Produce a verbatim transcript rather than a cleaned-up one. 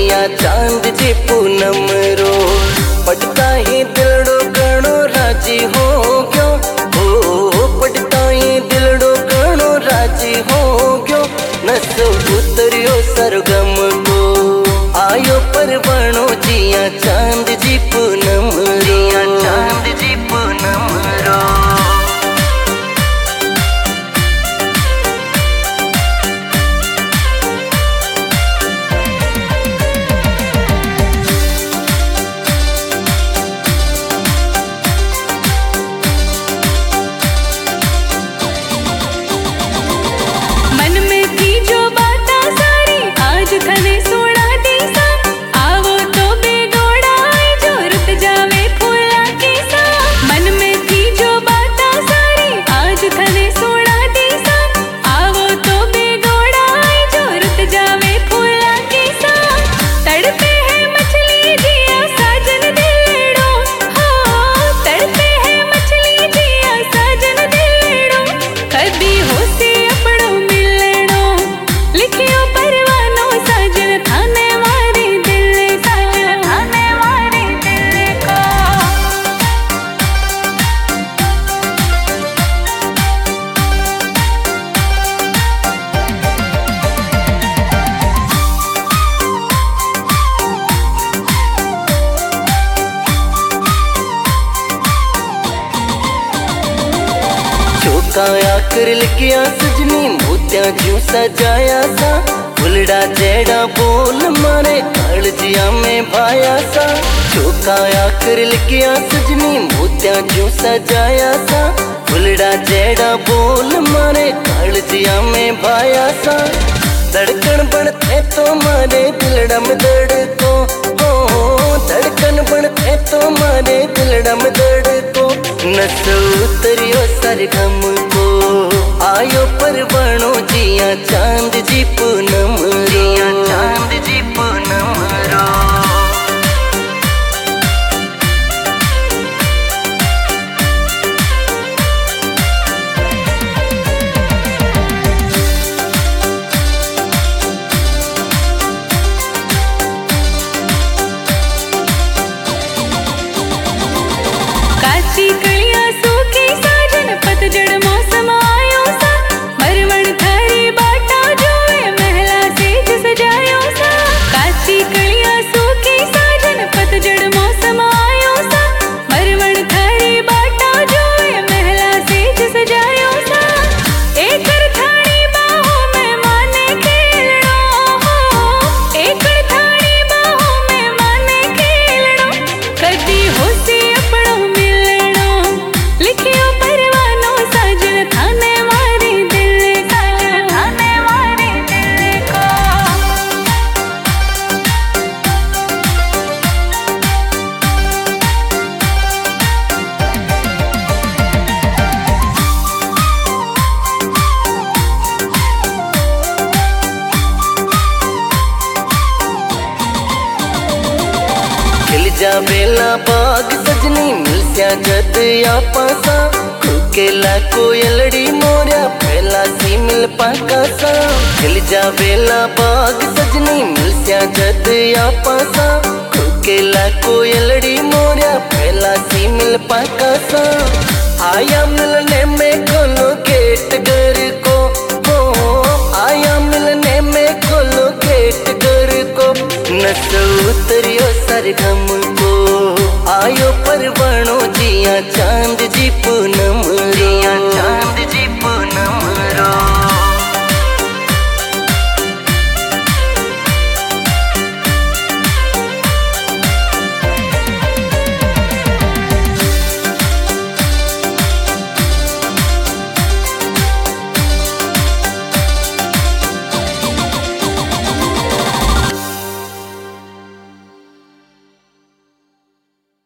जिया चांद जी पूनम रो। पटता ही दिलड़ो गणो राजी हो गयो, ओ पटता ही दिलड़ो गणो राजी हो गयो। नसो उतरियो सरगम को आयो परवाणो जिया चांद जी पूनम जिया चांद जी पूनम रो। काया कर लिखिया सजनी मोतिया ज्यों सजाया सा। फुलड़ा जेड़ा बोल मारे कालजिया में भाया सा। चौकाया कर लिखिया सजनी मोतिया ज्यों सजाया सा। फुलड़ा जेड़ा बोल मारे कालजिया में भाया सा। धड़कन बनते तो मारे दिलड़म धड़को, ओ धड़कन बनते तो मारे दिलड़म धड़को। नस उतरियो सरगम को आयो परवाणो जिया चांद जी पूनम जिया चांद जी पूनम रो। काची कलिया सूखी साजन पतझड़ मौसम आयो सा। मरवण थारी बाटा जोए महला सेज सजायो सा। काची कलिया सूखी साजन पतझड़ मौसम आयो सा। मरवण थारी बाटा जोए महला सेज सजायो सा। एकड़ थारी बाहों में माने खेलड़ो हो, एकड़ थारी बाहों में माने खेलड़ो। कदी होसी अपड़ो लिखियो परवानो साजन थाने मारे दिल साजन थाने मारे दिल को। खिल जा बेला बाग सजनी मिलस्या जद या पासा। खुकेला कोयलड़ी मोरिया पहला सी मिल पाका सा। खिल जा बेला बाग सजनी मिलस्या जद या पासा। खुकेला कोयलड़ी मोरिया पहला सी मिल पाका सा। आया मिलने में खोलो गेट घर को, हो आया मिलने में खोलो गेट घर को। नस उतरियो सरगम को आयो परवाणो जिया चांद जी पूनम जिया चांद जी पूनम